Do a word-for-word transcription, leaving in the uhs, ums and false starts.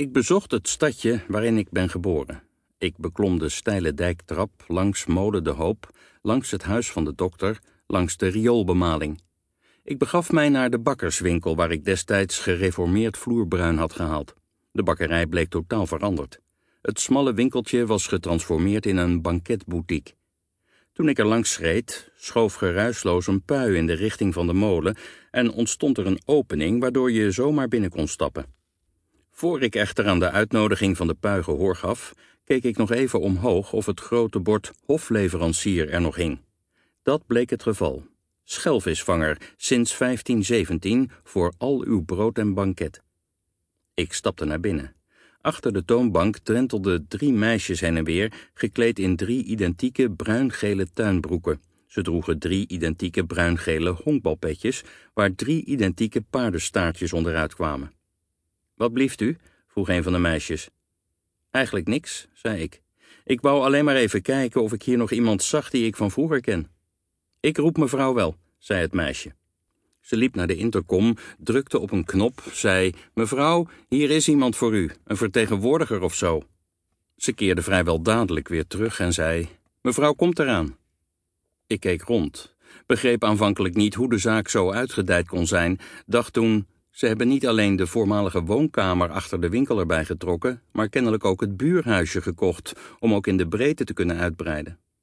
Ik bezocht het stadje waarin ik ben geboren. Ik beklom de steile dijktrap, langs Molen de Hoop, langs het huis van de dokter, langs de rioolbemaling. Ik begaf mij naar de bakkerswinkel waar ik destijds gereformeerd vloerbruin had gehaald. De bakkerij bleek totaal veranderd. Het smalle winkeltje was getransformeerd in een banketboutique. Toen ik er langs schreed, schoof geruisloos een pui in de richting van de molen en ontstond er een opening waardoor je zomaar binnen kon stappen. Voor ik echter aan de uitnodiging van de pui gehoor gaf, keek ik nog even omhoog of het grote bord hofleverancier er nog hing. Dat bleek het geval. Schelvisvanger sinds vijftien zeventien voor al uw brood en banket. Ik stapte naar binnen. Achter de toonbank drentelden drie meisjes heen en weer, gekleed in drie identieke bruingele tuinbroeken. Ze droegen drie identieke bruingele honkbalpetjes, waar drie identieke paardenstaartjes onderuit kwamen. Wat blieft u? Vroeg een van de meisjes. Eigenlijk niks, zei ik. Ik wou alleen maar even kijken of ik hier nog iemand zag die ik van vroeger ken. Ik roep mevrouw wel, zei het meisje. Ze liep naar de intercom, drukte op een knop, zei: Mevrouw, hier is iemand voor u, een vertegenwoordiger of zo. Ze keerde vrijwel dadelijk weer terug en zei: Mevrouw komt eraan. Ik keek rond, begreep aanvankelijk niet hoe de zaak zo uitgedijd kon zijn, dacht toen: ze hebben niet alleen de voormalige woonkamer achter de winkel erbij getrokken, maar kennelijk ook het buurhuisje gekocht, om ook in de breedte te kunnen uitbreiden.